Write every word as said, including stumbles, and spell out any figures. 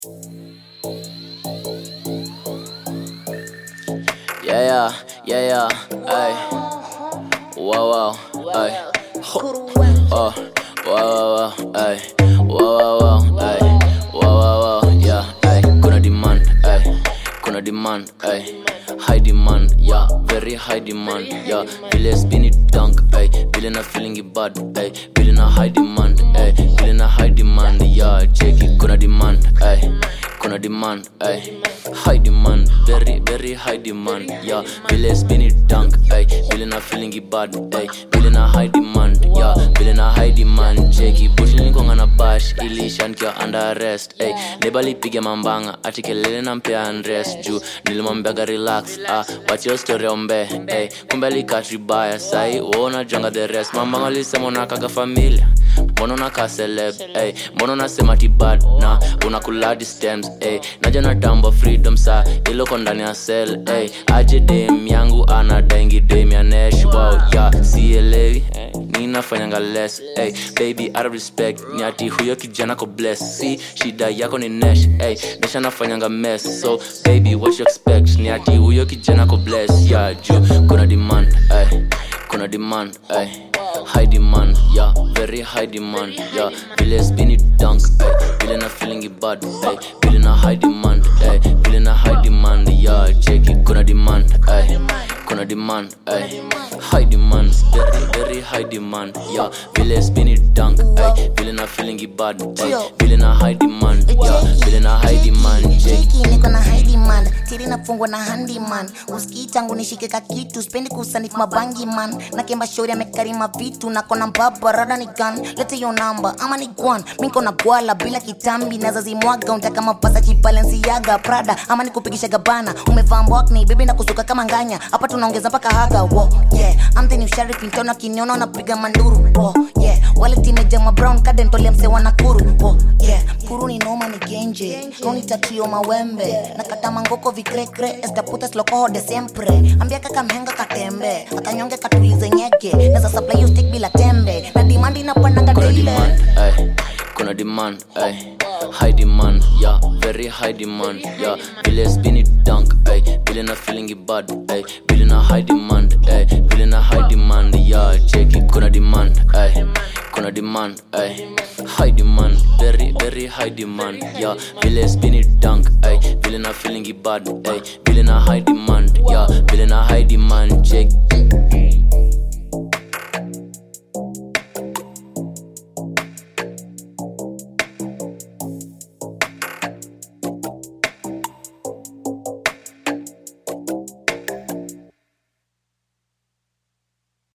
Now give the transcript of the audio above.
Yeah, yeah, yeah, yeah, ay. Wow, wow, ay. Ho. Oh, wow, wow, wow, ay. Wow, wow, wow, ay. Wow, wow, wow, yeah, ay. Kuna demand, ay. Kuna demand, ay. High demand, yeah, very high demand, yeah. Vile spin it dunk, ay. Vile na feeling it bad, ay. Vile na high demand, ay. Vile na high demand, yeah. Check it, kuna demand, ay. Kuna demand, ay. High demand, very, very high demand, yeah. Vile spin it dunk, ay. Vile na feeling it bad, ay. Vile na high demand, yeah. Vile na high demand, check it. Push nilikonga na bash, ilisha nikiwa under arrest, ay. Nebali pige mambanga, ati kelele na mpea unrest juu. Nilimwambiaga relax, ah. Watch your story ombe, ay. Kumbe alikatri baya, sai. Uona jonga the rest, mambanga lisema unakaga familia. Mono na ka celeb, ay. Mono na sema ti bad, na unakuladi stems, ay. Naja na tambo freedom sa, iloko ndani ya cell, ay. Aje dem yangu anadengi dem ya nesh, wow, yeah. Sielewi, ay. Ninafanyanga less, ay. Baby out of respect, ni ati huyo kijana ko bless. See, shida yako ni nesh, ay. Nesha nafanyanga mess, so baby what you expect, ni ati huyo kijana ko bless, yeah. Juu, kuna demand, ay. Kuna demand, ay. High demand, yeah, very high demand, yeah. Vile spin it dunk, ay. Vile na feeling it bad, ay. Vile na high demand, ay. Vile na high demand, yeah. Check it, kuna demand, ay. Kuna demand, ay. High demand, very, very high demand, yeah. Vile spin it dunk, ay. Vile na feeling it bad, ay. Vile na high demand, yeah. Vile na high demand, check it. Niko na high demand, tiri nafungwa na handyman. Usikii tangu nishike ka kitu, spendi kusanifu mabangi man. Na kemba shori amekarima vitu, na kona mbaba rada ni gun. Lete yo namba, ama ni gwan. Minko na gwala bila kitambi, naza zimwaga. Untaka mapasa Balenciaga, Prada, ama ni kupigisha gabana. Umevaa mbwakni, baby na kusuka kama nganya. Hapa tunaongeza paka haga, wow, yeah. I'm the new sheriff, nitona kiniona unapiga manduru, wow, yeah. Wale timeja ma brown, kadentole mse wanakuru, wow, yeah. Kuru ni noma ni genje, kuni tatio mawembe. Nakata mangoko vikrekre, escaputas lokoho de siempre. Ambia kaka mhenga katembe, akanyonge katulize nyeke. Nasa supply you stick bila tembe, na demand inapandanga daily. Kuna demand, ay. High demand, yeah, very high demand, yeah. Vile spin it dunk, ay. Vile na feeling it bad, ay. Vile na high demand, ay. Vile na high demand, yeah. Check it, kuna demand, ay. Kuna demand, ay. High demand, very, very high demand, yeah. Vile spin it dunk, ay. Vile na feeling it bad, ay. Vile na high demand, yeah. Vile na high demand, check